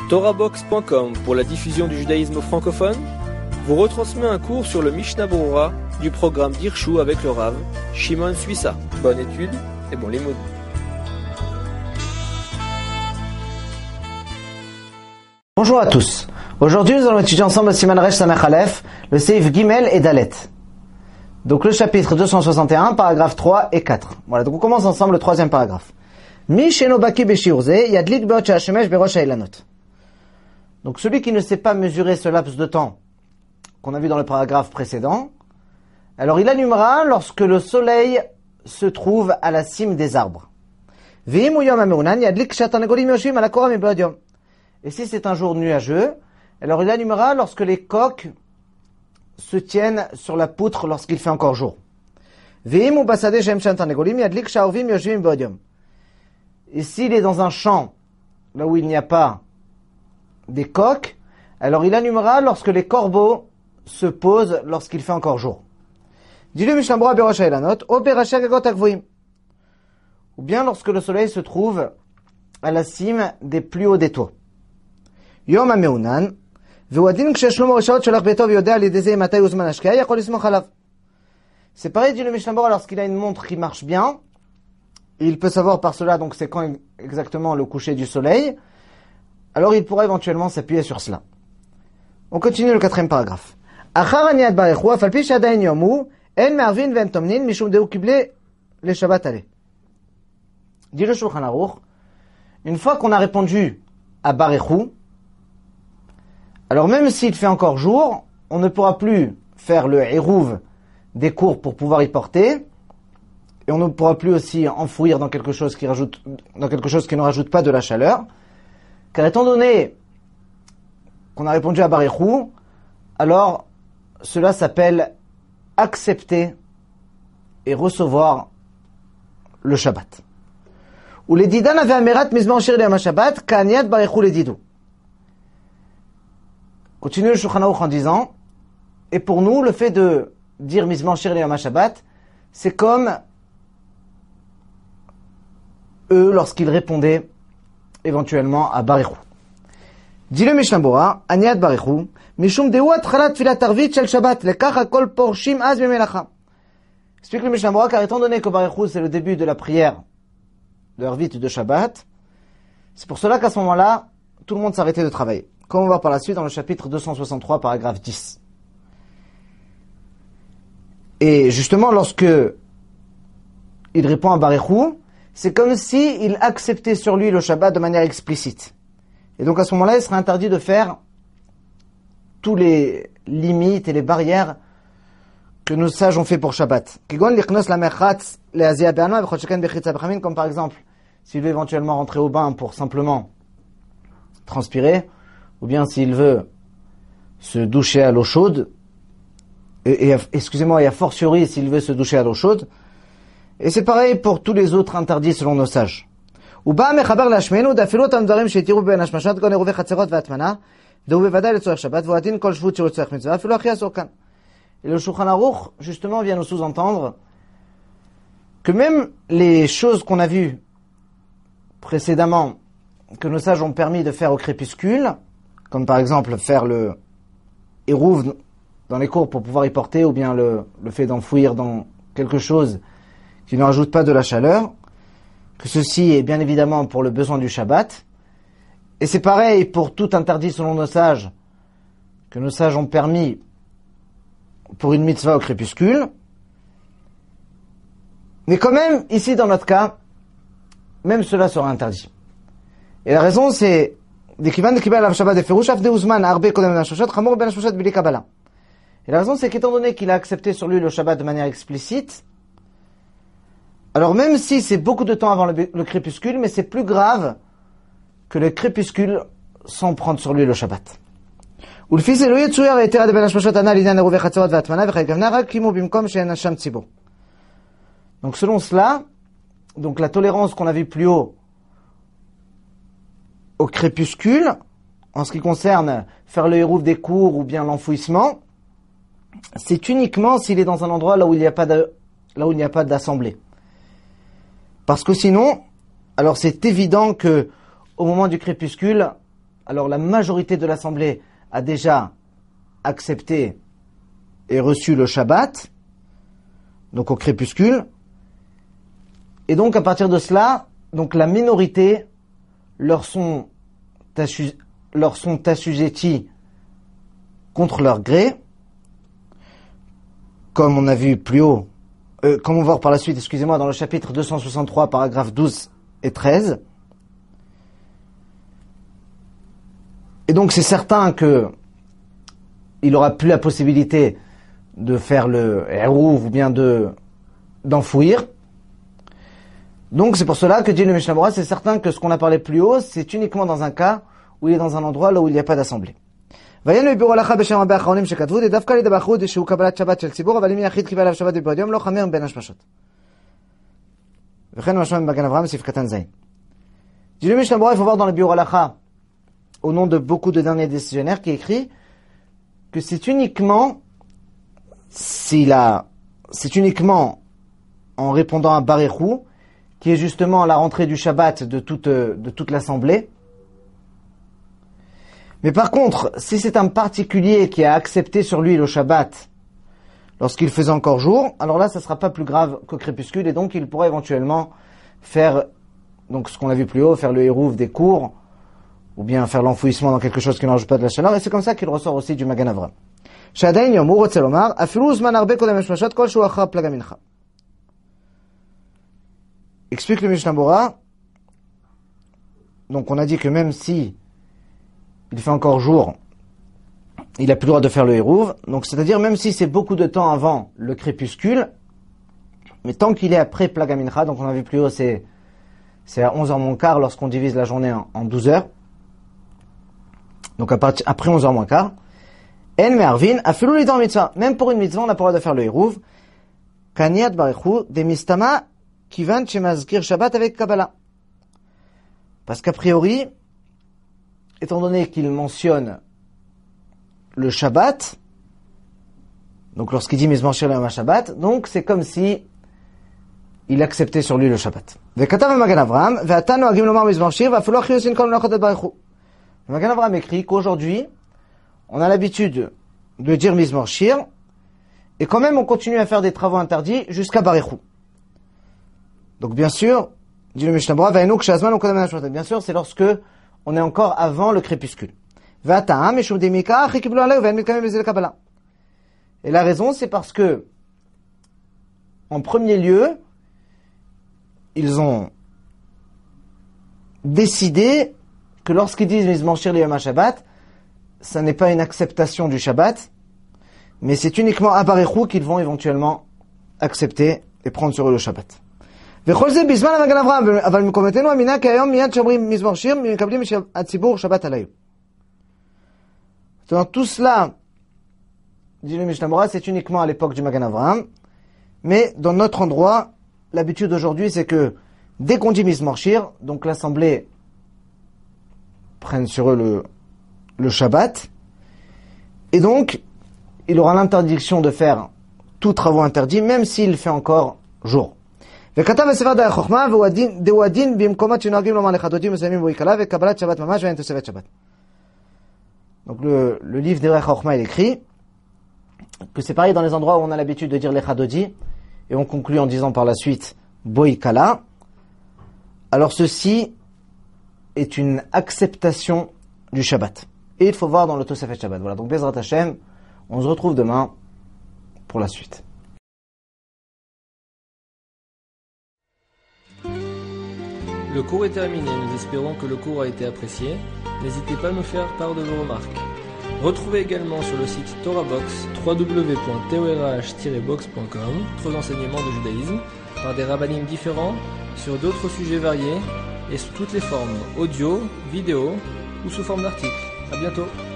TorahBox.com pour la diffusion du judaïsme francophone vous retransmet un cours sur le Mishnah Berurah du programme d'Hirshu avec le Rav Shimon Suissa. Bonne étude et bon limoud. Bonjour à tous. Aujourd'hui, nous allons étudier ensemble le Siman Resh Samech Aleph, le Seif Gimel et Dalet. Donc le chapitre 261, paragraphes 3 et 4. Voilà, donc on commence ensemble le troisième paragraphe. Mi sheno baki beshiurze yadlik beot she'hashemesh berosh ha'elanot. Donc celui qui ne sait pas mesurer ce laps de temps qu'on a vu dans le paragraphe précédent, alors il allumera lorsque le soleil se trouve à la cime des arbres. Ve'im hu yom ha'meunan yadlik she'atanegolim yoshvim ala korah mib'od yom. Et si c'est un jour nuageux, alors il allumera lorsque les coqs se tiennent sur la poutre lorsqu'il fait encore jour. Ve'im hu basade she'em she'atanegolim yadlik she'arvim yoshvim mib'od yom. Et s'il est dans un champ, là où il n'y a pas des coqs, alors il allumera lorsque les corbeaux se posent lorsqu'il fait encore jour. Ou bien lorsque le soleil se trouve à la cime des plus hauts des toits. C'est pareil, dit le Mishnah Berurah, lorsqu'il a une montre qui marche bien, et il peut savoir par cela donc c'est quand exactement le coucher du soleil, alors il pourra éventuellement s'appuyer sur cela. On continue le quatrième paragraphe. Dit le Shulchan Aruch, une fois qu'on a répondu à Barechu, alors même s'il fait encore jour, on ne pourra plus faire le hérouv des cours pour pouvoir y porter, et on ne pourra plus aussi enfouir dans quelque chose qui ne rajoute pas de la chaleur, car étant donné qu'on a répondu à Barechu, alors cela s'appelle accepter et recevoir le Shabbat. Ou les didan avaient amerat mizman shir le Shabbat kaniat Barechu les didou. Continue le Shulchan Aruch en disant, et pour nous le fait de dire mizman shir le Shabbat, c'est comme eux lorsqu'ils répondaient éventuellement à Barechu. Dit le Mishnah Berurah, Aniat Barechu, Mishum dehu atchalat tfilat arvit shel Shabbat, lekach hakol porshim az b'melacha. Explique le Mishnah Berurah, car étant donné que Barechu c'est le début de la prière de Arvit de Shabbat, c'est pour cela qu'à ce moment-là, tout le monde s'arrêtait de travailler. Comme on va voir par la suite dans le chapitre 263, paragraphe 10. Et justement, lorsque il répond à Barechu, c'est comme si il acceptait sur lui le Shabbat de manière explicite. Et donc à ce moment-là, il serait interdit de faire tous les limites et les barrières que nos sages ont fait pour Shabbat. Comme par exemple, s'il veut éventuellement rentrer au bain pour simplement transpirer, ou bien s'il veut se doucher à l'eau chaude, et a fortiori s'il veut se doucher à l'eau chaude, et c'est pareil pour tous les autres interdits selon nos sages. Et le Shulchan Aruch, justement, vient nous sous-entendre que même les choses qu'on a vues précédemment, que nos sages ont permis de faire au crépuscule, comme par exemple faire le hérouv dans les cours pour pouvoir y porter, ou bien le fait d'enfouir dans quelque chose qui ne rajoute pas de la chaleur, que ceci est bien évidemment pour le besoin du Shabbat, et c'est pareil pour tout interdit selon nos sages, que nos sages ont permis pour une mitzvah au crépuscule, mais quand même, ici dans notre cas, même cela sera interdit. Et la raison c'est, et la raison c'est qu'étant donné qu'il a accepté sur lui le Shabbat de manière explicite, alors même si c'est beaucoup de temps avant le crépuscule, mais c'est plus grave que le crépuscule sans prendre sur lui le Shabbat. Donc selon cela, donc la tolérance qu'on a vue plus haut au crépuscule, en ce qui concerne faire le hérouv des cours ou bien l'enfouissement, c'est uniquement s'il est dans un endroit là où il n'y a pas d'assemblée. Parce que sinon, alors c'est évident que au moment du crépuscule, alors la majorité de l'assemblée a déjà accepté et reçu le Shabbat, donc au crépuscule. Et donc à partir de cela, donc la minorité leur sont assujettis contre leur gré, comme on a vu plus haut, comme on va voir par la suite, excusez-moi, dans le chapitre 263, paragraphes 12 et 13. Et donc c'est certain que il n'aura plus la possibilité de faire le Eruv ou bien d'enfouir. Donc c'est pour cela que dit le Mishnah Berurah, c'est certain que ce qu'on a parlé plus haut, c'est uniquement dans un cas où il est dans un endroit là où il n'y a pas d'assemblée. ויהיה לביאור הלכה בשם הרבה האחרונים שכתבו דווקא לידי באחרוד שהוא קבלת שבת של ציבור, אבל אם יחיד קיבל עליו שבת בבעוד יום לא חמר בין השמשות. וכן משמע במגן אברהם סעיף קטן זין. Dit le Mishnah Berurah, il faut voir dans le biur halakha, au nom de beaucoup de derniers décisionnaires, qui écrit que c'est uniquement en répondant à Baréchou, qui est justement la rentrée du Shabbat de toute l'assemblée. Mais par contre, si c'est un particulier qui a accepté sur lui le Shabbat lorsqu'il faisait encore jour, alors là, ça sera pas plus grave qu'au crépuscule, et donc il pourra éventuellement faire, donc ce qu'on a vu plus haut, faire le Eruv des cours, ou bien faire l'enfouissement dans quelque chose qui n'enlève pas de la chaleur, et c'est comme ça qu'il ressort aussi du Magan Avraham. שעדיין יום, הוא רוצה לומר, אפילו זמן הרבה קודם השמשות, כלשהו אחר פלג המנחה. Explique le Mishnah Berurah. Donc on a dit que même si il fait encore jour, il a plus le droit de faire le Eruv. Donc c'est-à-dire même si c'est beaucoup de temps avant le crépuscule, mais tant qu'il est après Plag HaMincha, donc on a vu plus haut, c'est à 11h moins quart lorsqu'on divise la journée en 12 heures. Donc après 11h moins quart. En me'arvin, afilu lidor mitzvah. Même pour une mitzvah, on n'a pas le droit de faire le Eruv. Kaniat Baréchou, des mistama, kivan shemazkir Shabbat avec Kabbalah. Parce qu'a priori, étant donné qu'il mentionne le Shabbat, donc lorsqu'il dit Mizmor Shir Yom Shabbat, donc c'est comme si il acceptait sur lui le Shabbat. Vekatav Magan Avraham, ve'atan noagim lomar Mizmor Shir, ve'afilu achiyusin kol melachot et Baréchou. Magan Avraham écrit qu'aujourd'hui, on a l'habitude de dire Mizmor Shir, et quand même on continue à faire des travaux interdits jusqu'à Baréchou. Donc bien sûr, dit le Mishnah Berurah, bien sûr, c'est lorsque on est encore avant le crépuscule. Et la raison, c'est parce que, en premier lieu, ils ont décidé que lorsqu'ils disent Mizmor Shir Yom Shabbat, ça n'est pas une acceptation du Shabbat, mais c'est uniquement à Baréchou qu'ils vont éventuellement accepter et prendre sur eux le Shabbat. וכל זה בזמן המגן אברהם, אבל מקומתנו המנהג כי היום מיד שאומרים מזמור שיר, מקבלים הציבור שבת עליהם. Dans tout cela, dit le Mishnah Berurah, c'est uniquement à l'époque du Magan Avraham, mais dans notre endroit, l'habitude aujourd'hui, c'est que dès qu'on dit Mizmor Shir, donc l'assemblée prenne sur eux le Shabbat, et donc il aura l'interdiction de faire tout travaux interdits, même s'il fait encore jour. וכתב בספר דרך חוכמה, והוא הדין במקומות שנוהגים לומר לחדודים מסוימים והוא יקלה, וקבלת שבת ממש ואין תוספת שבת. Donc le livre de Derech HaChokhma, il écrit que c'est pareil dans les endroits où on a l'habitude de dire les chadodi, et on conclut en disant par la suite boikala. Alors ceci est une acceptation du Shabbat. Et il faut voir dans le Tosefet Shabbat. Voilà, donc Bezrat Hashem, on se retrouve demain pour la suite. Le cours est terminé, nous espérons que le cours a été apprécié. N'hésitez pas à nous faire part de vos remarques. Retrouvez également sur le site TorahBox www.torah-box.com d'autres enseignements de judaïsme par des rabbinim différents sur d'autres sujets variés et sous toutes les formes, audio, vidéo ou sous forme d'articles. À bientôt.